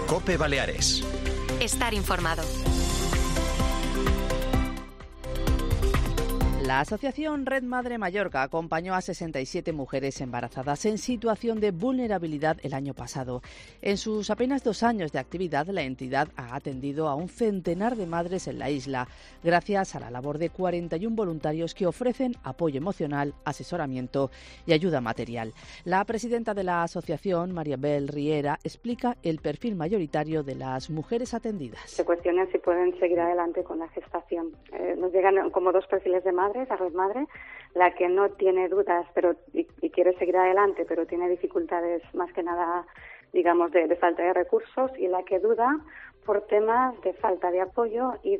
COPE Baleares. Estar informado. La asociación Red Madre Mallorca acompañó a 67 mujeres embarazadas en situación de vulnerabilidad el año pasado. En sus apenas 2 años de actividad, la entidad ha atendido a un centenar de madres en la isla, gracias a la labor de 41 voluntarios que ofrecen apoyo emocional, asesoramiento y ayuda material. La presidenta de la asociación, María Bel Riera, explica el perfil mayoritario de las mujeres atendidas. Se cuestionan si pueden seguir adelante con la gestación. Nos llegan como 2 perfiles de madres, a Red Madre, la que no tiene dudas y quiere seguir adelante, pero tiene dificultades más que nada, digamos, de falta de recursos, y la que duda por temas de falta de apoyo y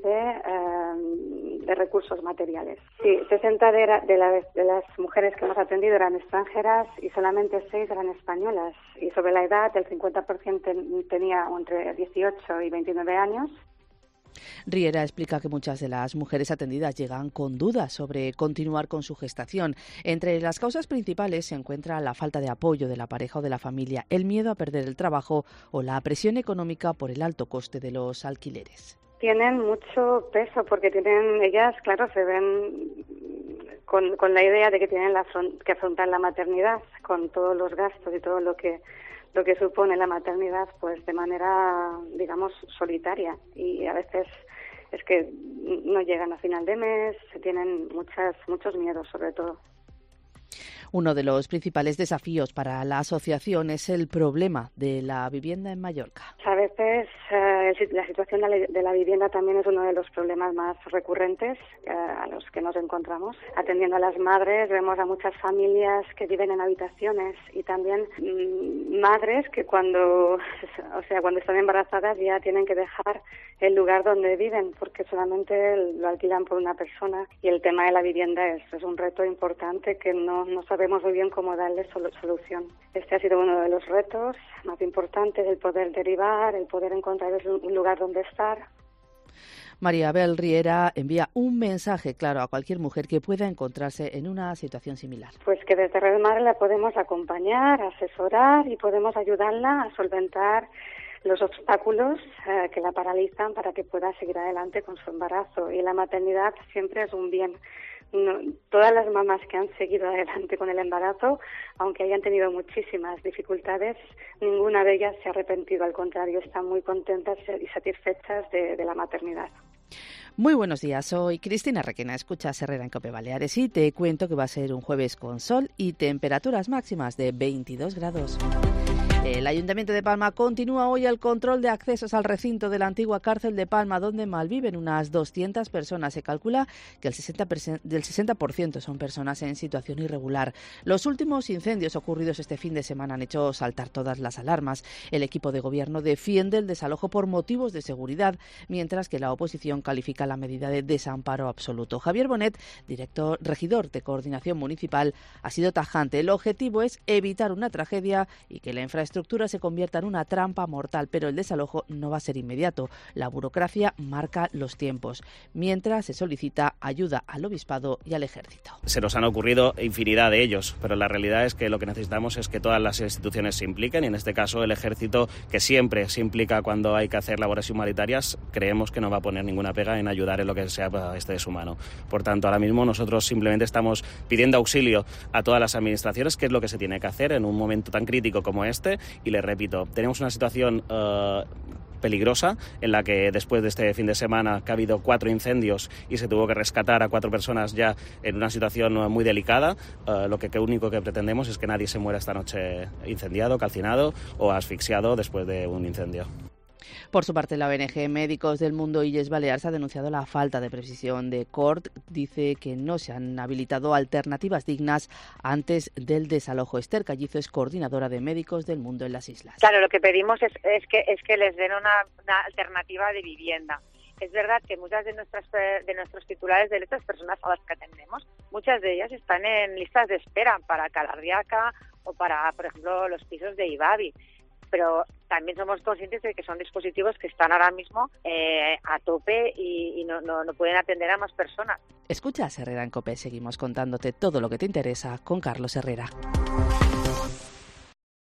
de recursos materiales. Sí, 60 de las mujeres que hemos atendido eran extranjeras y solamente 6 eran españolas. Y sobre la edad, el 50% tenía entre 18 y 29 años. Riera explica que muchas de las mujeres atendidas llegan con dudas sobre continuar con su gestación. Entre las causas principales se encuentra la falta de apoyo de la pareja o de la familia, el miedo a perder el trabajo o la presión económica por el alto coste de los alquileres. Tienen mucho peso porque ellas, claro, se ven con la idea de que tienen que afrontar la maternidad con todos los gastos y todo lo que supone la maternidad, pues de manera, digamos, solitaria, y a veces es que no llegan a final de mes, tienen muchos miedos sobre todo. Uno de los principales desafíos para la asociación es el problema de la vivienda en Mallorca. A veces la situación de la vivienda también es uno de los problemas más recurrentes a los que nos encontramos. Atendiendo a las madres, vemos a muchas familias que viven en habitaciones, y también madres que cuando están embarazadas ya tienen que dejar el lugar donde viven porque solamente lo alquilan por una persona, y el tema de la vivienda es un reto importante que no sabemos muy bien cómo darle solución. Este ha sido uno de los retos más importantes, el poder derivar, el poder encontrar un lugar donde estar. María Bel Riera envía un mensaje claro a cualquier mujer que pueda encontrarse en una situación similar. Pues que desde Red Madre la podemos acompañar, asesorar y podemos ayudarla a solventar los obstáculos que la paralizan para que pueda seguir adelante con su embarazo. Y la maternidad siempre es un bien. No, todas las mamás que han seguido adelante con el embarazo, aunque hayan tenido muchísimas dificultades, ninguna de ellas se ha arrepentido, al contrario, están muy contentas y satisfechas de la maternidad. Muy buenos días, soy Cristina Requena, escuchas Herrera en COPE Baleares y te cuento que va a ser un jueves con sol y temperaturas máximas de 22 grados. El Ayuntamiento de Palma continúa hoy el control de accesos al recinto de la antigua cárcel de Palma, donde malviven unas 200 personas. Se calcula que del 60% son personas en situación irregular. Los últimos incendios ocurridos este fin de semana han hecho saltar todas las alarmas. El equipo de gobierno defiende el desalojo por motivos de seguridad, mientras que la oposición califica la medida de desamparo absoluto. Javier Bonet, regidor de Coordinación Municipal, ha sido tajante. El objetivo es evitar una tragedia y que la infraestructura se convierta en una trampa mortal, pero el desalojo no va a ser inmediato. La burocracia marca los tiempos, mientras se solicita ayuda al Obispado y al Ejército. Se nos han ocurrido infinidad de ellos, pero la realidad es que lo que necesitamos es que todas las instituciones se impliquen, y en este caso el Ejército, que siempre se implica cuando hay que hacer labores humanitarias, creemos que no va a poner ninguna pega en ayudar en lo que sea deshumano. Por tanto, ahora mismo nosotros simplemente estamos pidiendo auxilio a todas las administraciones, que es lo que se tiene que hacer en un momento tan crítico como este. Y les repito, tenemos una situación peligrosa en la que después de este fin de semana que ha habido 4 incendios y se tuvo que rescatar a 4 personas ya en una situación muy delicada, lo único que pretendemos es que nadie se muera esta noche incendiado, calcinado o asfixiado después de un incendio. Por su parte, la ONG Médicos del Mundo Illes Balears ha denunciado la falta de precisión de CORT. Dice que no se han habilitado alternativas dignas antes del desalojo. Esther Callizo es coordinadora de Médicos del Mundo en las islas. Claro, lo que pedimos es que les den una alternativa de vivienda. Es verdad que muchas de nuestros titulares de letras, personas a las que atendemos, muchas de ellas están en listas de espera para Calardiaca o para, por ejemplo, los pisos de Ibavi. Pero también somos conscientes de que son dispositivos que están ahora mismo a tope y no pueden atender a más personas. Escuchas Herrera en COPE, seguimos contándote todo lo que te interesa con Carlos Herrera.